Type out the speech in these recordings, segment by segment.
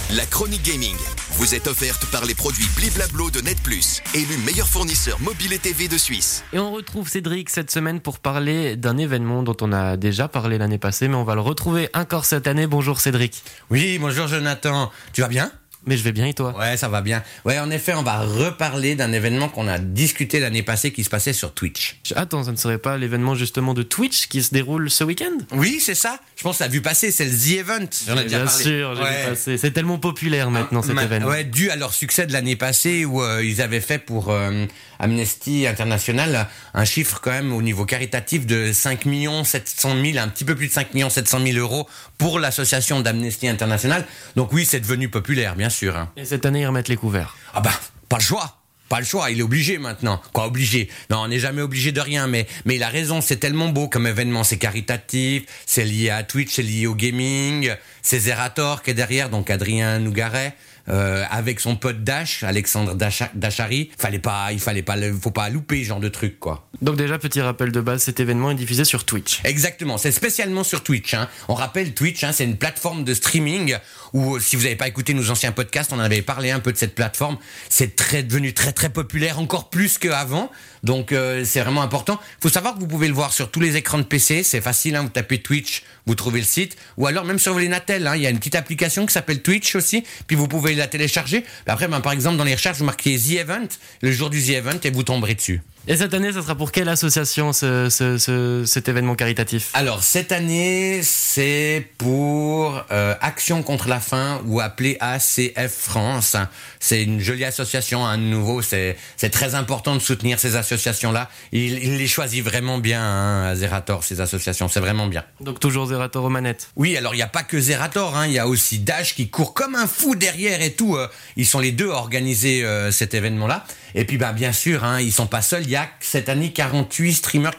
La chronique gaming vous est offerte par les produits Bliblablo de Net+, élu meilleur fournisseur mobile et TV de Suisse. Et on retrouve Cédric cette semaine pour parler d'un événement dont on a déjà parlé l'année passée, mais on va le retrouver encore cette année. Bonjour Cédric. Oui, bonjour Jonathan. Tu vas bien ? Mais je vais bien et toi ? Ouais, ça va bien. Ouais, en effet, on va reparler d'un événement qu'on a discuté l'année passée qui se passait sur Twitch. Attends, ça ne serait pas l'événement justement de Twitch qui se déroule ce week-end ? Oui, c'est ça. Je pense que t'as vu passer, c'est le The Event. J'en ai déjà Bien parlé. sûr, j'ai vu passer. C'est tellement populaire maintenant cet événement. Ouais, dû à leur succès de l'année passée où ils avaient fait pour Amnesty International un chiffre quand même au niveau caritatif de 5 700 000, un petit peu plus de 5 700 000 euros pour l'association d'Amnesty International. Donc oui, c'est devenu populaire, bien sûr. Hein. Et cette année, ils remettent les couverts. Ah bah, pas le choix. Pas le choix, il est obligé maintenant. Quoi, obligé ? Non, on n'est jamais obligé de rien, mais il a raison, c'est tellement beau comme événement, c'est caritatif, c'est lié à Twitch, c'est lié au gaming, c'est Zerator qui est derrière, donc Adrien Nougaret, avec son pote Dash, Alexandre Dachary. Faut pas louper ce genre de truc, quoi. Donc déjà, petit rappel de base, cet événement est diffusé sur Twitch. Exactement, c'est spécialement sur Twitch. Hein. On rappelle Twitch, c'est une plateforme de streaming où, si vous n'avez pas écouté nos anciens podcasts, on avait parlé un peu de cette plateforme. C'est devenu très très populaire, encore plus qu'avant. Donc c'est vraiment important. Il faut savoir que vous pouvez le voir sur tous les écrans de PC. C'est facile, vous tapez Twitch, vous trouvez le site. Ou alors même sur les Natel, il y a une petite application qui s'appelle Twitch aussi. Puis vous pouvez la télécharger. Après, par exemple, dans les recherches, vous marquez The Event, le jour du The Event, et vous tomberez dessus. Et cette année, ça sera pour quelle association cet événement caritatif ? Alors, cette année, c'est pour Action contre la faim, ou appelé ACF France. C'est une jolie association, à nouveau, c'est très important de soutenir ces associations-là. Il les choisit vraiment bien, à Zerator, ces associations, c'est vraiment bien. Donc toujours Zerator aux manettes. Oui, alors il n'y a pas que Zerator, il y a aussi Dash qui court comme un fou derrière et tout. Ils sont les deux à organiser cet événement-là. Et puis bien sûr, ils sont pas seuls. Il y a cette année 48 streamers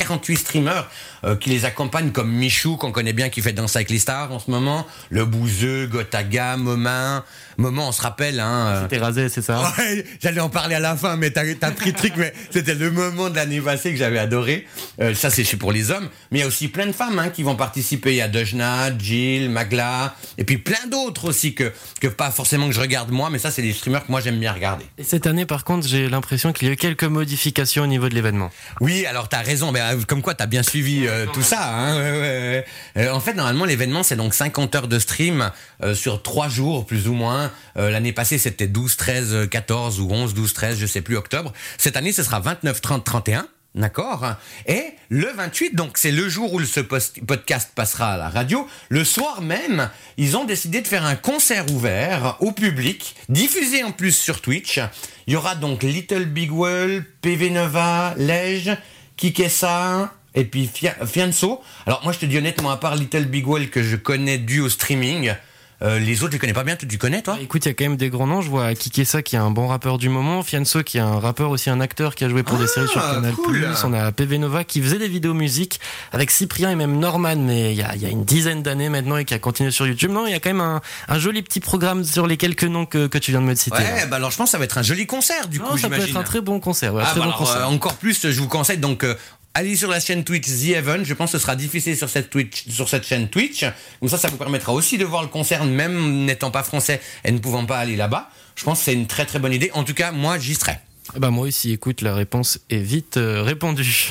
qui les accompagnent, comme Michou, qu'on connaît bien, qui fait Danse avec les stars en ce moment, le Bouzeux, Gotaga, Moment, on se rappelle. C'était rasé, c'est ça ? Ouais, j'allais en parler à la fin, mais t'as pris le truc, mais c'était le moment de l'année passée que j'avais adoré. Ça, c'est pour les hommes, mais il y a aussi plein de femmes qui vont participer. Il y a Dejna, Jill, Magla, et puis plein d'autres aussi que pas forcément que je regarde moi, mais ça, c'est des streamers que moi j'aime bien regarder. Et cette année, par contre, j'ai l'impression qu'il y a eu quelques modifications au niveau de l'événement. Oui, alors t'as raison, mais comme quoi t'as bien suivi tout ça. Ouais. En fait, normalement, l'événement, c'est donc 50 heures de stream sur 3 jours, plus ou moins. L'année passée, c'était 12, 13, 14 ou 11, 12, 13, je sais plus, octobre. Cette année, ce sera 29, 30, 31. D'accord. Et le 28, donc c'est le jour où ce podcast passera à la radio, le soir même, ils ont décidé de faire un concert ouvert au public, diffusé en plus sur Twitch. Il y aura donc Little Big World, PV Nova, Lej, Kikessa et puis Fianso. Alors moi je te dis honnêtement, à part Little Big World que je connais dû au streaming, les autres je les connais pas bien. Tu connais toi ? Écoute, il y a quand même des grands noms. Je vois Kikessa qui est un bon rappeur du moment, Fianso qui est un rappeur aussi, un acteur qui a joué pour des séries sur Canal+. Cool. On a PV Nova qui faisait des vidéos musique avec Cyprien et même Norman, mais il y a une dizaine d'années maintenant, et qui a continué sur YouTube. Non, il y a quand même un joli petit programme sur les quelques noms que tu viens de me citer. Ouais, alors je pense que ça va être un joli concert du coup, ça j'imagine. peut être un très bon concert. Ouais, concert. Encore plus, je vous conseille donc allez sur la chaîne Twitch The Event, je pense que ce sera diffusé sur cette chaîne Twitch. Comme ça vous permettra aussi de voir le concert, même n'étant pas français et ne pouvant pas aller là-bas. Je pense que c'est une très très bonne idée. En tout cas, moi, j'y serai. Moi aussi, écoute, la réponse est vite répondue.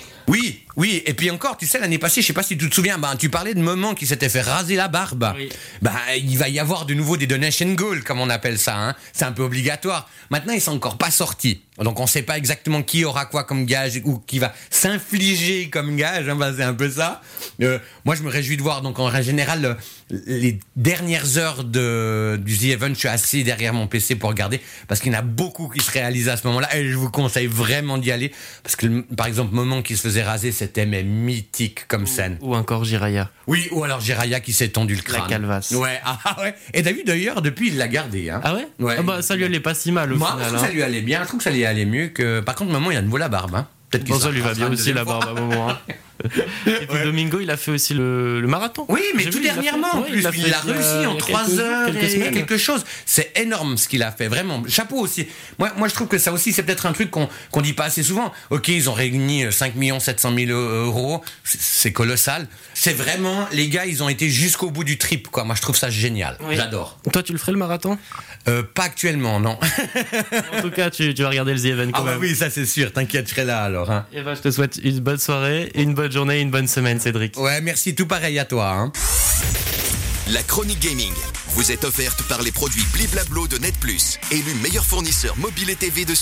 Oui, et puis encore, tu sais, l'année passée, je sais pas si tu te souviens, tu parlais de Moment qui s'était fait raser la barbe. Oui. Il va y avoir de nouveau des donation goals, comme on appelle ça, C'est un peu obligatoire. Maintenant, ils sont encore pas sortis. Donc, on sait pas exactement qui aura quoi comme gage ou qui va s'infliger comme gage, c'est un peu ça. Moi, je me réjouis de voir, donc, en général, les dernières heures du The Event, je suis assis derrière mon PC pour regarder, parce qu'il y en a beaucoup qui se réalisent à ce moment-là, et je vous conseille vraiment d'y aller, parce que, par exemple, Moment qui se faisait raser, c'était mythique comme scène. Ou encore Jiraya. Oui, ou alors Jiraya qui s'est tendu le crâne. La calvasse. Ouais, ouais. Et t'as vu d'ailleurs, depuis, il l'a gardé. Ah ouais? Ouais. Ça lui allait pas si mal au final. Moi, je trouve que ça lui allait bien. Je trouve que ça lui allait mieux que... Par contre, maman, il a de nouveau la barbe. Peut-être ça lui va bien aussi, la barbe à moment. Et puis Domingo, il a fait aussi le marathon. Oui, mais tout dernièrement, en plus. Il l'a réussi en 3 heures et quelque chose. C'est énorme ce qu'il a fait, vraiment. Chapeau aussi. Moi, je trouve que ça aussi, c'est peut-être un truc qu'on dit pas assez souvent. Ok, ils ont réuni 5 700 000 euros. C'est colossal. C'est vraiment, les gars, ils ont été jusqu'au bout du trip, quoi. Moi, je trouve ça génial. Oui. J'adore. Toi, tu le ferais le marathon? Pas actuellement, non. En tout cas, tu vas regarder le The Event quand même. Oui, ça c'est sûr. T'inquiète, je serai là alors. Hein. Et je te souhaite une bonne soirée, une bonne journée, une bonne semaine, Cédric. Ouais, merci, tout pareil à toi. Hein. La chronique gaming vous est offerte par les produits Bliblablo de Net Plus, élu meilleur fournisseur mobile et TV de